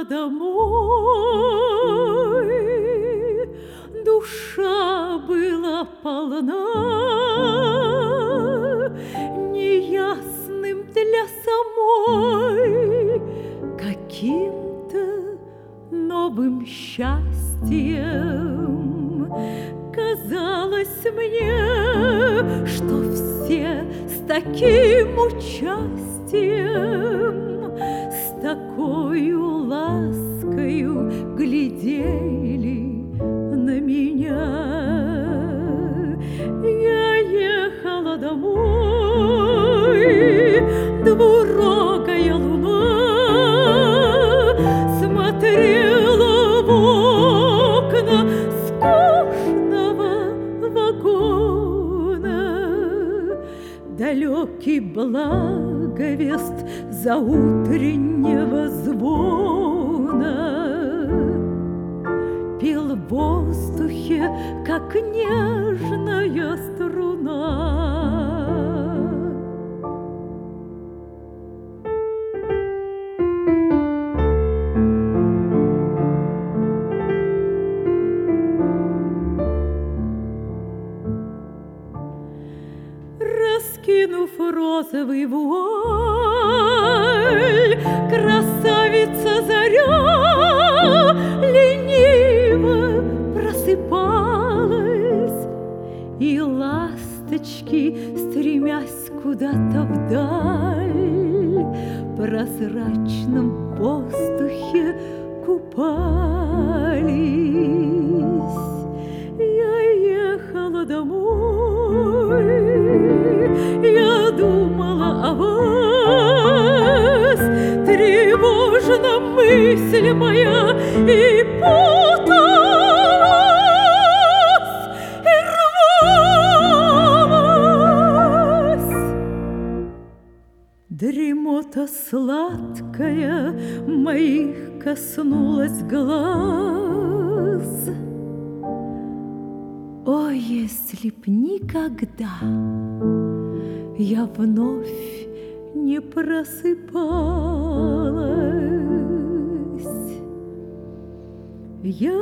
домой, душа была полна неясным для самой каким-то новым счастьем. Казалось мне, что все с таким участием, с такою ласкою глядели на меня. Я ехала домой, двурогая луна смотрела в окна скучного вагона. Далекий благовест заутреннего звона пел в воздухе, как нежная струна. Раскинув розовый вуаль, красавица заря лениво просыпалась, и ласточки, стремясь куда-то вдаль, в прозрачном воздухе купались. Я ехала домой, я думала о вас, тревожна мысль моя и путалась, и рвалась. Дремота сладкая моих коснулась глаз. О, если б никогда я вновь не просыпалась. Я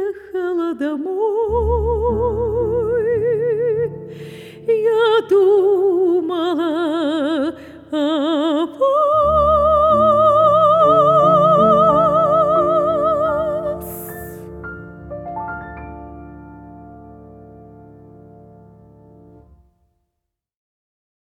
ехала домой, я думала